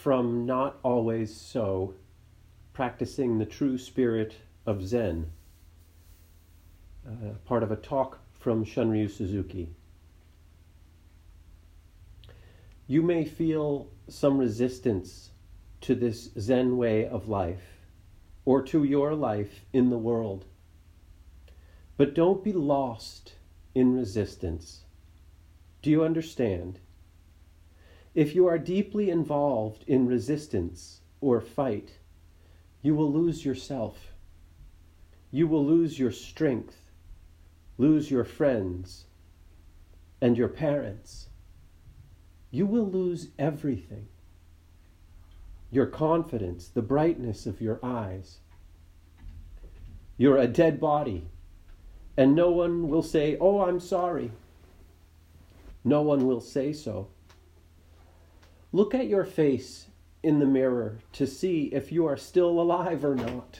from Not Always So, Practicing the True Spirit of Zen, part of a talk from Shunryu Suzuki. You may feel some resistance to this Zen way of life, or to your life in the world. But don't be lost in resistance. Do you understand? If you are deeply involved in resistance or fight, you will lose yourself. You will lose your strength, lose your friends, and your parents. You will lose everything. Your confidence, the brightness of your eyes. You're a dead body, and no one will say, "Oh, I'm sorry." No one will say so. Look at your face in the mirror to see if you are still alive or not.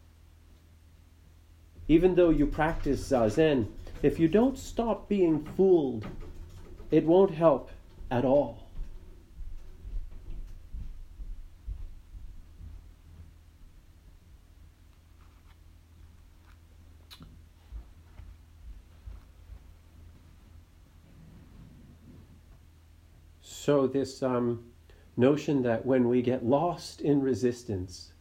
Even though you practice Zazen, if you don't stop being fooled, it won't help at all. So this notion that when we get lost in resistance,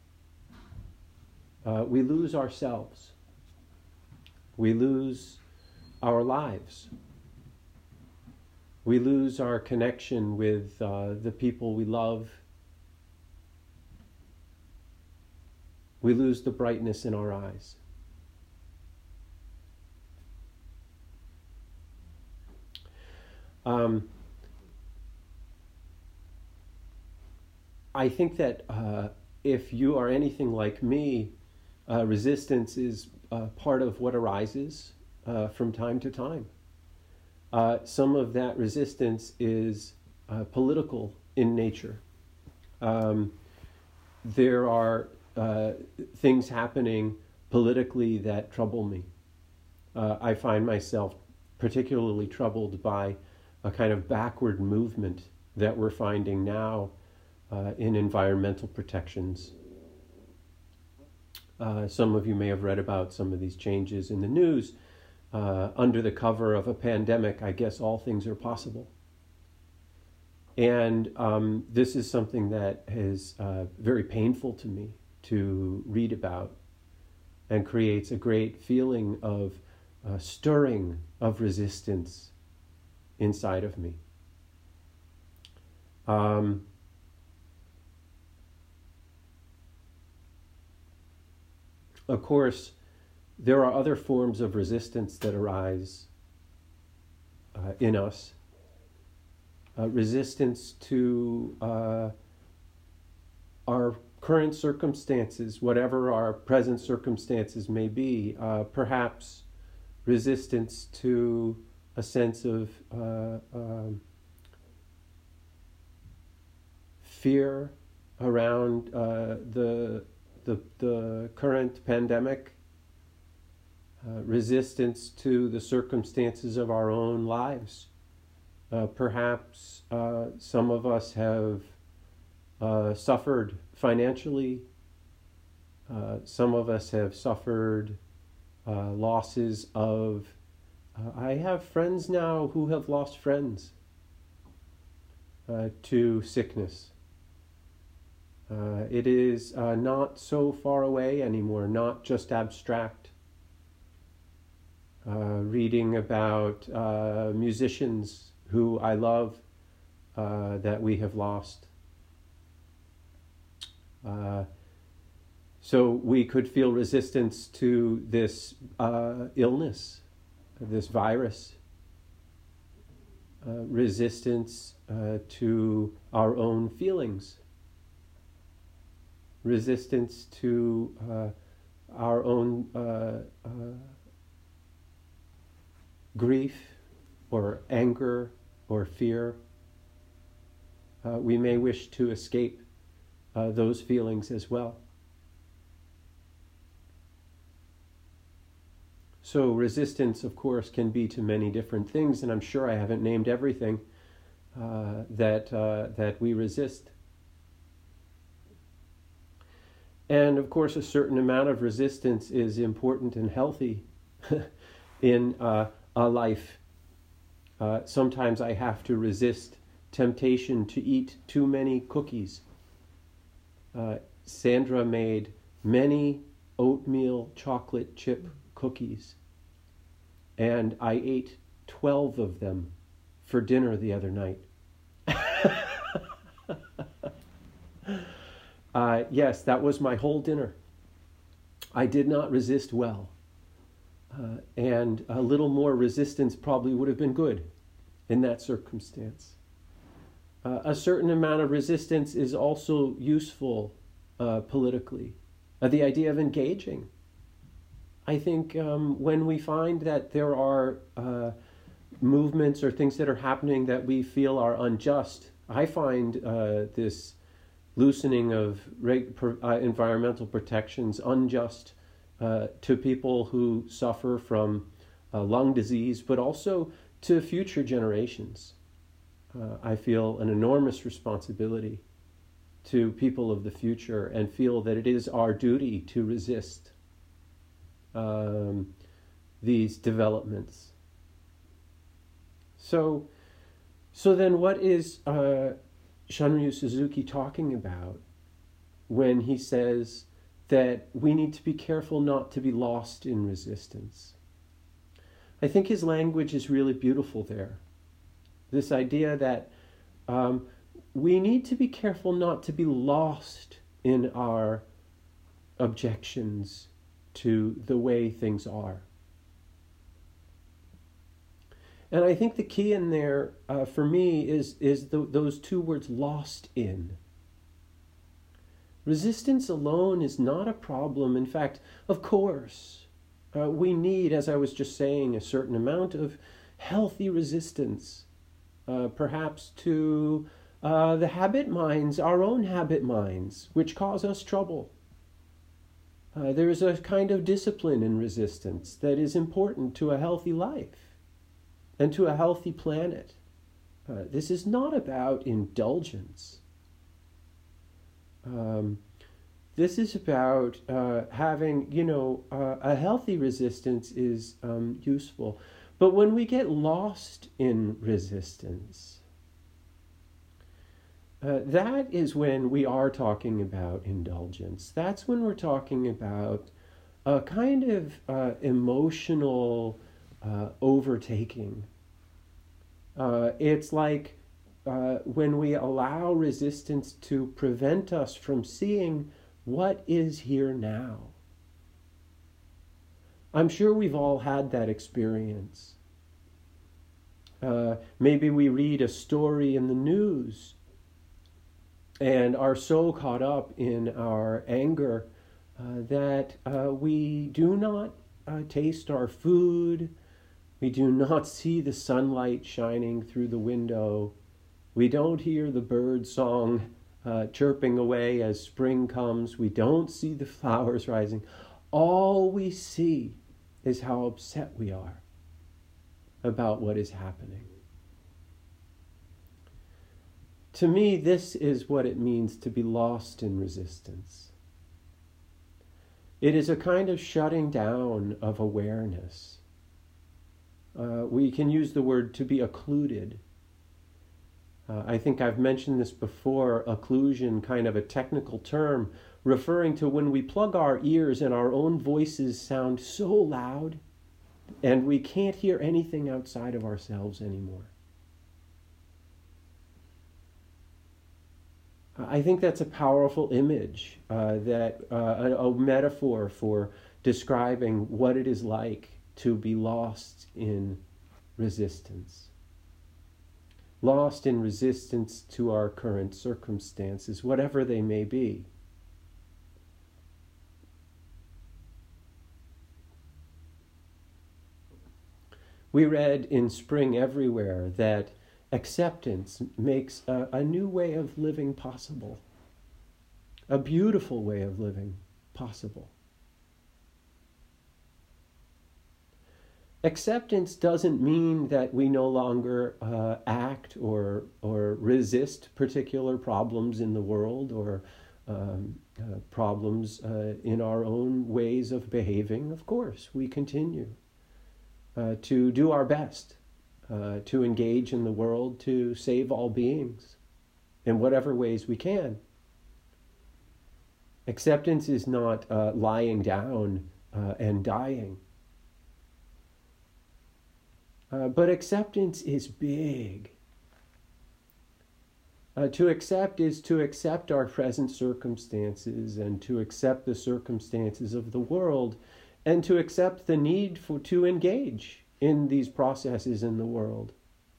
we lose ourselves. We lose our lives. We lose our connection with the people we love. We lose the brightness in our eyes. I think that if you are anything like me, resistance is part of what arises from time to time. Some of that resistance is political in nature. There are things happening politically that trouble me. I find myself particularly troubled by a kind of backward movement that we're finding now in environmental protections. Some of you may have read about some of these changes in the news. Under the cover of a pandemic, I guess all things are possible. And this is something that is very painful to me to read about, and creates a great feeling of stirring of resistance inside of me. Of course, there are other forms of resistance that arise in us. Resistance to our current circumstances, whatever our present circumstances may be. Perhaps resistance to a sense of fear around the current pandemic, resistance to the circumstances of our own lives. Perhaps some of us have suffered financially. Some of us have suffered losses of... I have friends now who have lost friends to sickness. It is not so far away anymore, not just abstract. Reading about musicians who I love that we have lost. So we could feel resistance to this illness, this virus. Resistance to our own feelings. Resistance to our own grief or anger or fear. We may wish to escape those feelings as well. So resistance, of course, can be to many different things, and I'm sure I haven't named everything that we resist. And of course, a certain amount of resistance is important and healthy in a life. Sometimes I have to resist temptation to eat too many cookies. Sandra made many oatmeal chocolate chip cookies, and I ate 12 of them for dinner the other night. Yes, that was my whole dinner. I did not resist well. And a little more resistance probably would have been good in that circumstance. A certain amount of resistance is also useful politically. The idea of engaging. I think when we find that there are movements or things that are happening that we feel are unjust, I find this loosening of environmental protections unjust to people who suffer from lung disease, but also to future generations. I feel an enormous responsibility to people of the future and feel that it is our duty to resist these developments. So then what is Shunryu Suzuki talking about when he says that we need to be careful not to be lost in resistance? I think his language is really beautiful there. This idea that we need to be careful not to be lost in our objections to the way things are. And I think the key in there for me is those two words, lost in. Resistance alone is not a problem. In fact, of course, we need, as I was just saying, a certain amount of healthy resistance, perhaps to the habit minds, our own habit minds, which cause us trouble. There is a kind of discipline in resistance that is important to a healthy life and to a healthy planet. This is not about indulgence. This is about having, a healthy resistance is useful. But when we get lost in resistance, that is when we are talking about indulgence. That's when we're talking about a kind of emotional overtaking. It's like when we allow resistance to prevent us from seeing what is here now. I'm sure we've all had that experience. Maybe we read a story in the news and are so caught up in our anger that we do not taste our food. We do not see the sunlight shining through the window. We don't hear the bird song chirping away as spring comes. We don't see the flowers rising. All we see is how upset we are about what is happening. To me, this is what it means to be lost in resistance. It is a kind of shutting down of awareness. We can use the word to be occluded. I think I've mentioned this before, occlusion, kind of a technical term, referring to when we plug our ears and our own voices sound so loud and we can't hear anything outside of ourselves anymore. I think that's a powerful image, a metaphor for describing what it is like to be lost in resistance. Lost in resistance to our current circumstances, whatever they may be. We read in Spring Everywhere that acceptance makes a new way of living possible, a beautiful way of living possible. Acceptance doesn't mean that we no longer act or resist particular problems in the world or problems in our own ways of behaving. Of course, we continue to do our best to engage in the world, to save all beings in whatever ways we can. Acceptance is not lying down and dying. But acceptance is big. To accept is to accept our present circumstances and to accept the circumstances of the world and to accept the need to engage in these processes in the world.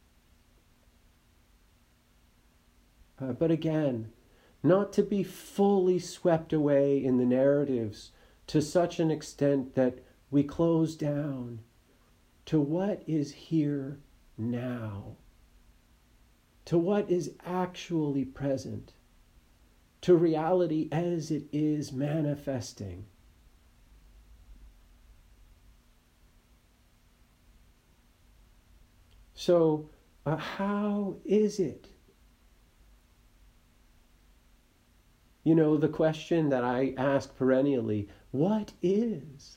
But again, not to be fully swept away in the narratives to such an extent that we close down to what is here now, to what is actually present, to reality as it is manifesting. So, how is it? You know, the question that I ask perennially, what is?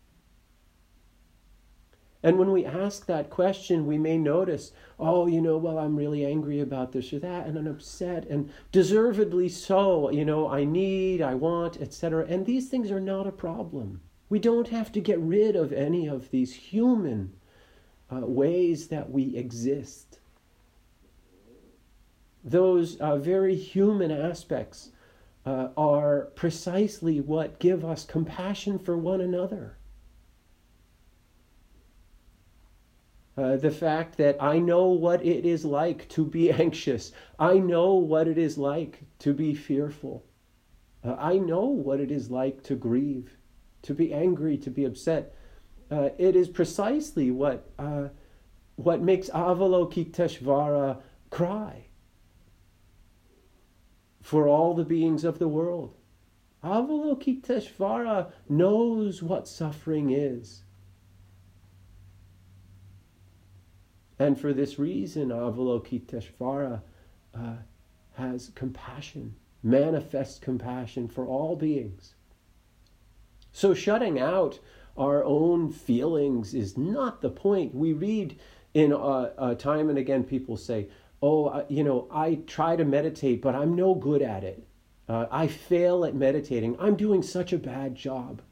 And when we ask that question, we may notice, oh, well, I'm really angry about this or that, and I'm upset, and deservedly so, I want, etc. And these things are not a problem. We don't have to get rid of any of these human ways that we exist. Those very human aspects are precisely what give us compassion for one another. The fact that I know what it is like to be anxious. I know what it is like to be fearful. I know what it is like to grieve, to be angry, to be upset. It is precisely what makes Avalokiteshvara cry for all the beings of the world. Avalokiteshvara knows what suffering is. And for this reason, Avalokiteshvara has compassion, manifests compassion for all beings. So shutting out our own feelings is not the point. We read in time and again people say, I try to meditate, but I'm no good at it. I fail at meditating. I'm doing such a bad job.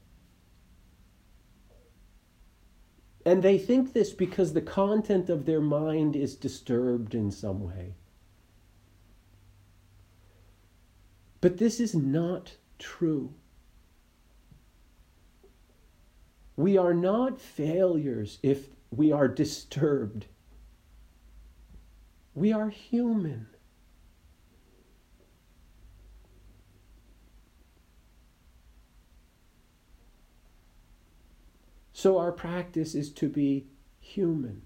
And they think this because the content of their mind is disturbed in some way. But this is not true. We are not failures if we are disturbed. We are human. So our practice is to be human.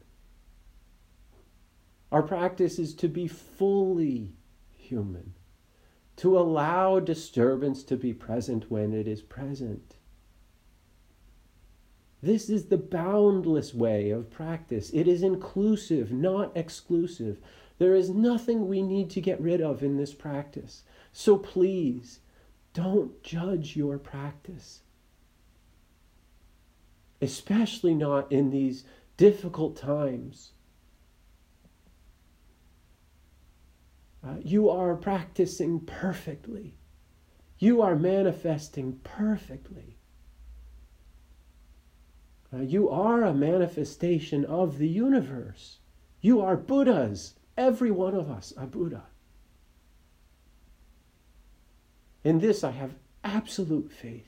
Our practice is to be fully human, to allow disturbance to be present when it is present. This is the boundless way of practice. It is inclusive, not exclusive. There is nothing we need to get rid of in this practice. So please, don't judge your practice. Especially not in these difficult times. You are practicing perfectly. You are manifesting perfectly. You are a manifestation of the universe. You are Buddhas. Every one of us are Buddha. In this I have absolute faith.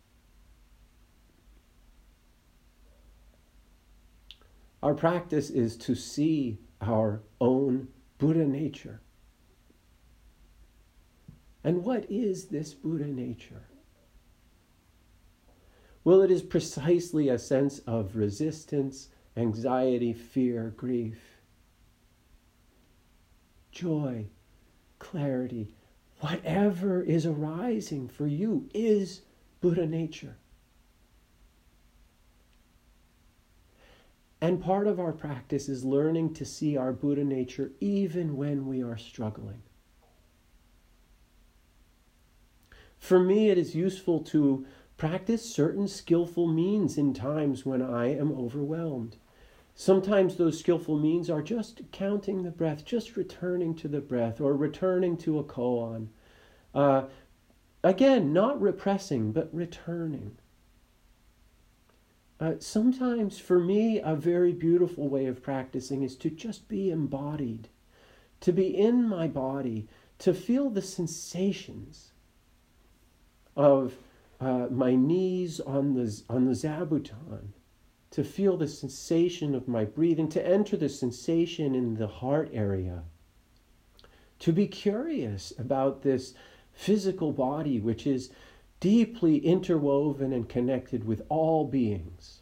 Our practice is to see our own Buddha nature. And what is this Buddha nature? Well, it is precisely a sense of resistance, anxiety, fear, grief, joy, clarity. Whatever is arising for you is Buddha nature. And part of our practice is learning to see our Buddha nature even when we are struggling. For me, it is useful to practice certain skillful means in times when I am overwhelmed. Sometimes those skillful means are just counting the breath, just returning to the breath, or returning to a koan. Again, not repressing, but returning. Sometimes, for me, a very beautiful way of practicing is to just be embodied, to be in my body, to feel the sensations of my knees on the zabuton, to feel the sensation of my breathing, to enter the sensation in the heart area, to be curious about this physical body, which is deeply interwoven and connected with all beings.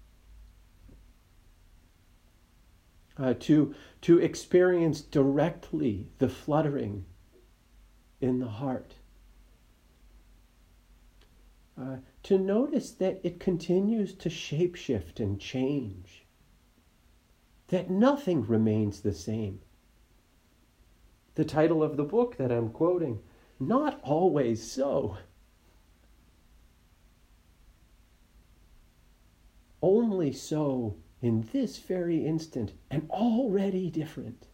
To experience directly the fluttering in the heart. To notice that it continues to shapeshift and change, that nothing remains the same. The title of the book that I'm quoting, Not Always So. Only so in this very instant, and already different.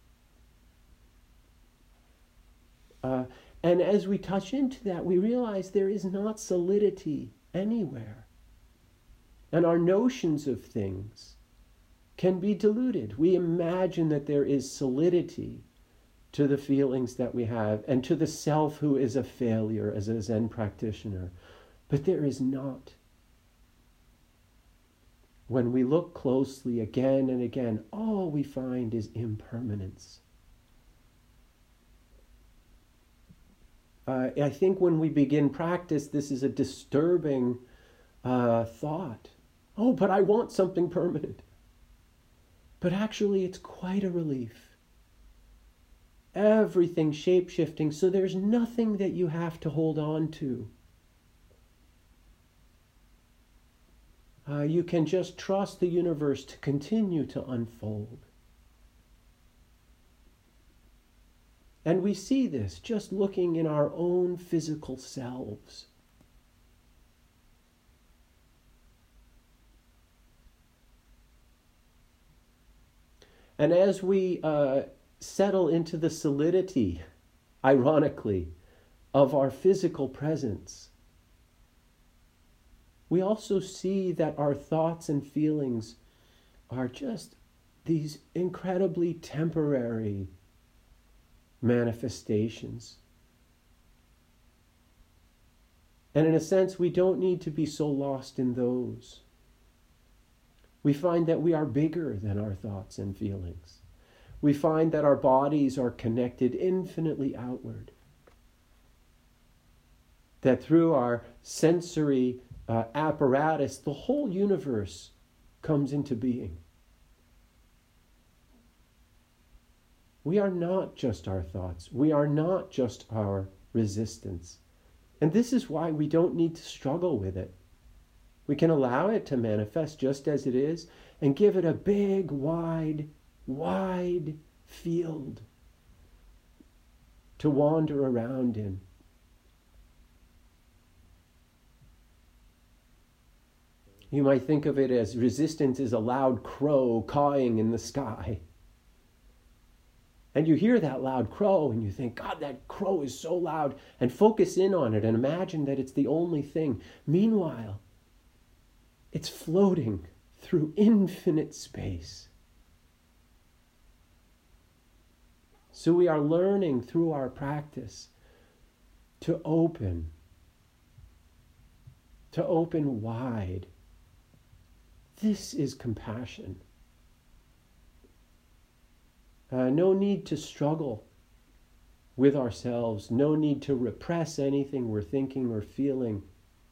And as we touch into that, we realize there is not solidity anywhere. And our notions of things can be diluted. We imagine that there is solidity to the feelings that we have and to the self who is a failure as a Zen practitioner. But there is not. When we look closely again and again, all we find is impermanence. I think when we begin practice, this is a disturbing thought. Oh, but I want something permanent. But actually, it's quite a relief. Everything shape-shifting, so there's nothing that you have to hold on to. You can just trust the universe to continue to unfold. And we see this just looking in our own physical selves. And as we settle into the solidity, ironically, of our physical presence, we also see that our thoughts and feelings are just these incredibly temporary manifestations. And in a sense, we don't need to be so lost in those. We find that we are bigger than our thoughts and feelings. We find that our bodies are connected infinitely outward. That through our sensory apparatus, the whole universe comes into being. We are not just our thoughts. We are not just our resistance. And this is why we don't need to struggle with it. We can allow it to manifest just as it is and give it a big, wide field to wander around in. You might think of it as resistance is a loud crow cawing in the sky. And you hear that loud crow and you think, God, that crow is so loud, and focus in on it and imagine that it's the only thing. Meanwhile, it's floating through infinite space. So we are learning through our practice to open wide. This is compassion. No need to struggle with ourselves. No need to repress anything we're thinking or feeling.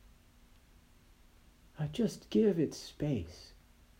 Just give it space.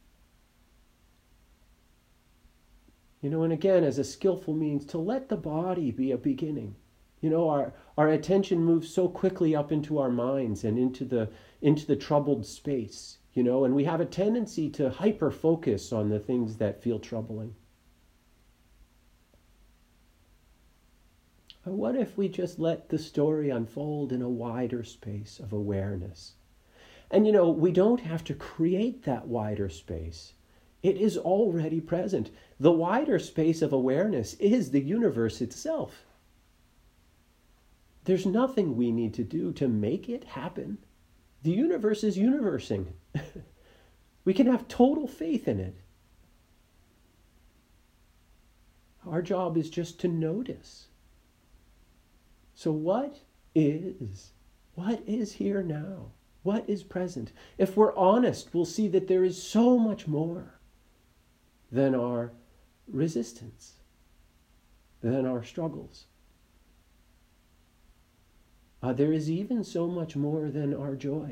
And again, as a skillful means, to let the body be a beginning. Our attention moves so quickly up into our minds and into the troubled space, and we have a tendency to hyper-focus on the things that feel troubling. What if we just let the story unfold in a wider space of awareness? And we don't have to create that wider space. It is already present. The wider space of awareness is the universe itself. There's nothing we need to do to make it happen. The universe is universing. We can have total faith in it. Our job is just to notice. So what is here now? What is present? If we're honest, we'll see that there is so much more than our resistance, than our struggles. There is even so much more than our joy.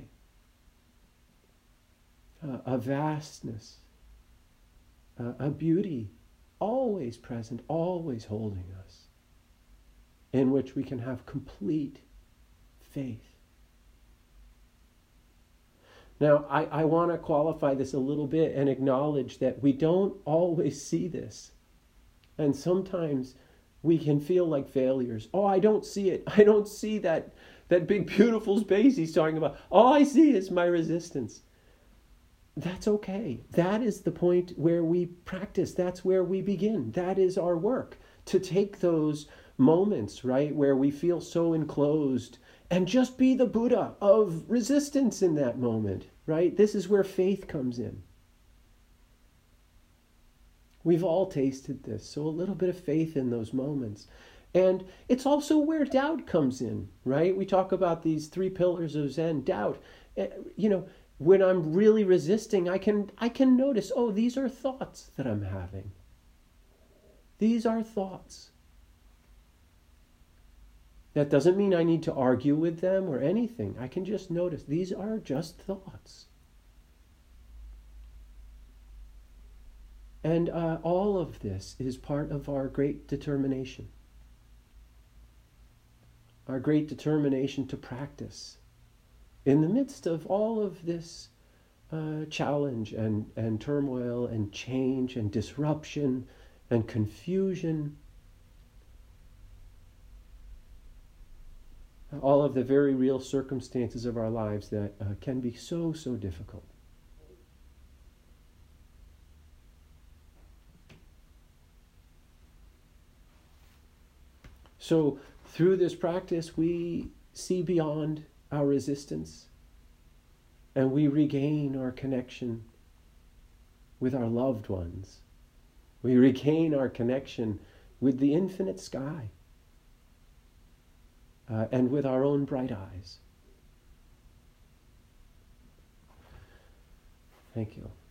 A vastness, a beauty, always present, always holding us, in which we can have complete faith. Now, I want to qualify this a little bit and acknowledge that we don't always see this. And sometimes we can feel like failures. Oh, I don't see it. I don't see that big, beautiful space he's talking about. All I see is my resistance. That's okay. That is the point where we practice. That's where we begin. That is our work. To take those moments, right, where we feel so enclosed and just be the Buddha of resistance in that moment, right? This is where faith comes in. We've all tasted this, so a little bit of faith in those moments. And it's also where doubt comes in, right? We talk about these 3 pillars of Zen. Doubt, when I'm really resisting, I can notice, oh, these are thoughts that I'm having. These are thoughts. That doesn't mean I need to argue with them or anything. I can just notice these are just thoughts. And all of this is part of our great determination. Our great determination to practice in the midst of all of this challenge and turmoil and change and disruption and confusion. All of the very real circumstances of our lives that can be so, so difficult. So through this practice, we see beyond our resistance and we regain our connection with our loved ones. We regain our connection with the infinite sky and with our own bright eyes. Thank you.